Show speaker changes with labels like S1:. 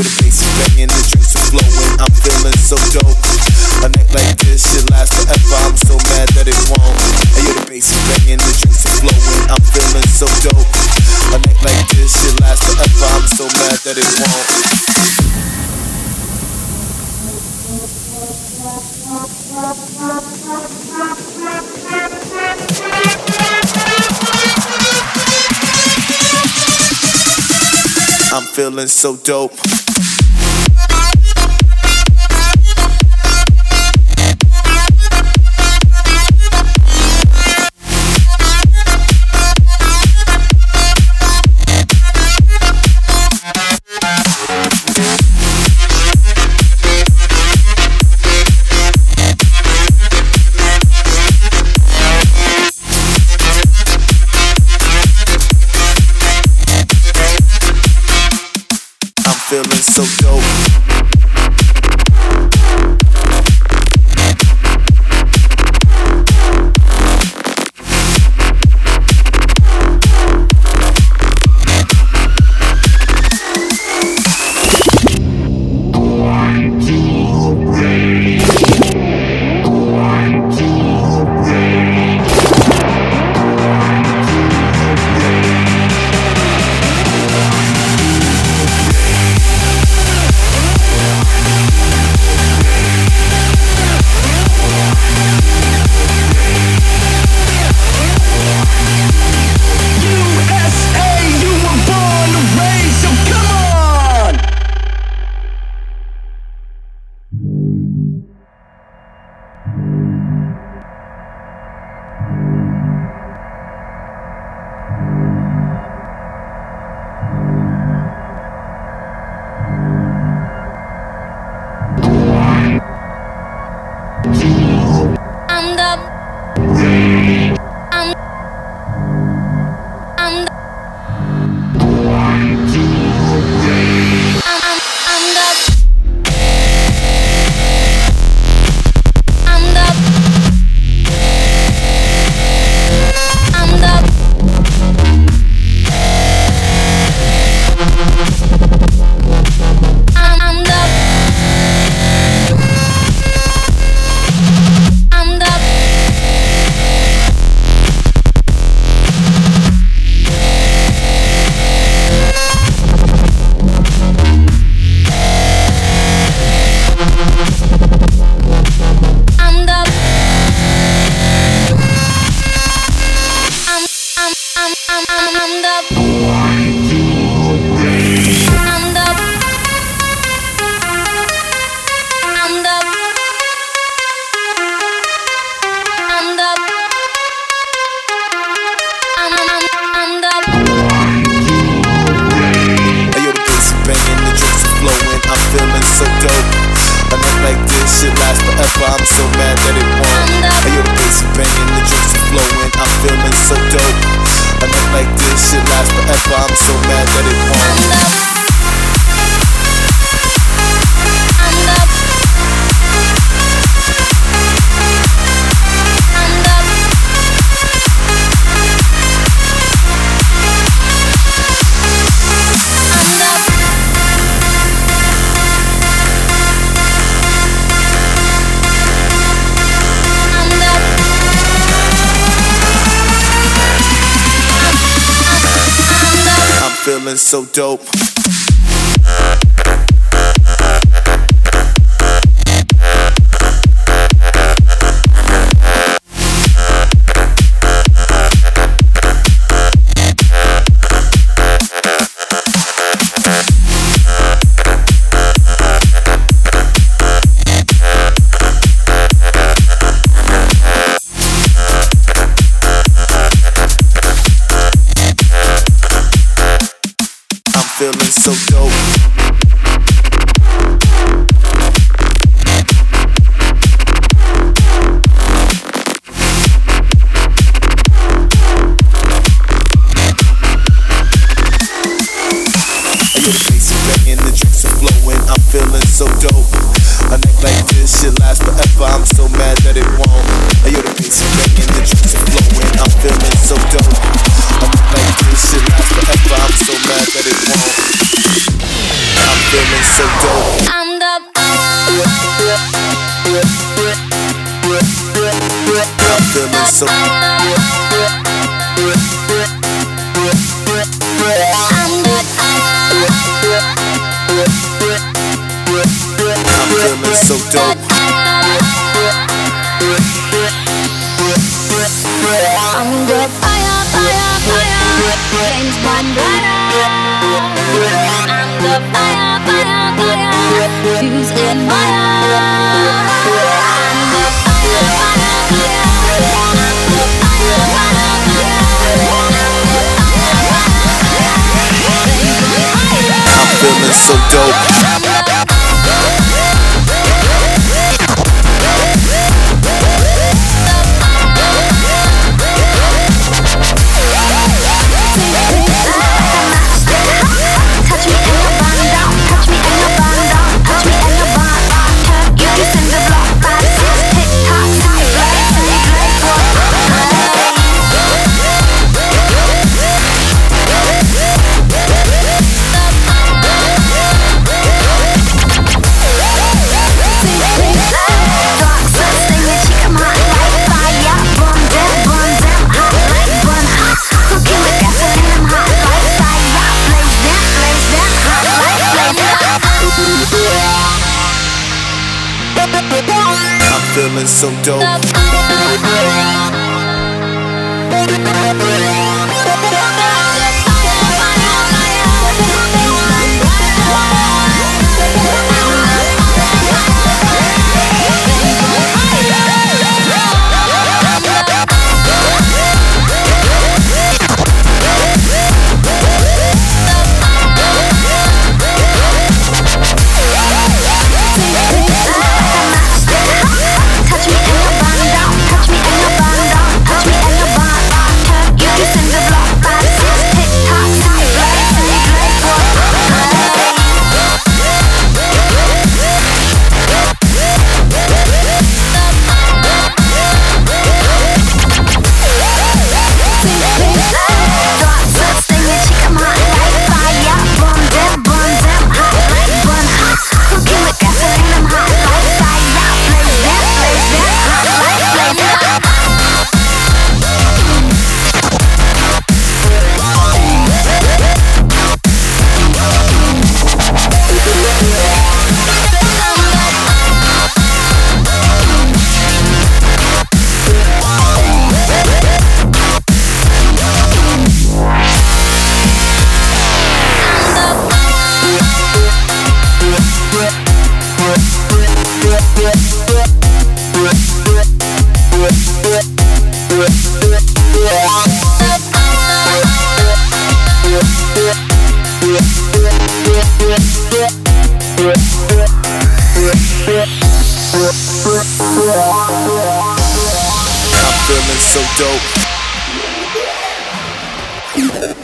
S1: the bass is banging, the drinks are flowing, I'm feeling so dope. A night like this, it lasts forever, I'm so mad that it won't. Hey, yo, the bass is banging, the drinks are flowing, I'm feeling so dope. A night like this, it lasts forever, I'm so mad that it won't. I'm feeling so dope. Feeling so dope. I'm so mad that it won't. Hey, yo, the bass is banging, the drinks are flowing, I'm feeling so dope. A night like this, shit lasts forever, I'm so mad that it won't. Feeling so dope. Feeling so dope. Yo, the bass is banging, the drinks are flowing, I'm feeling so dope. A night like this, shit lasts forever, I'm so mad that it won't. Yo, the bass is banging, the drinks are flowing, I'm feeling so dope. A night like this, shit lasts forever, I'm so mad that it won't. I'm feeling feeling so dope.
S2: I'm the
S1: I'm feeling so I'm feeling so dope.
S2: I'm the fire, fire, fire, James Bond rider. I'm the fire, fire, fire, fuse and fire. I'm the fire, fire, fire. I'm the fire, fire, fire.
S1: I'm feeling so dope. I'm feeling so dope. I'm feeling so dope.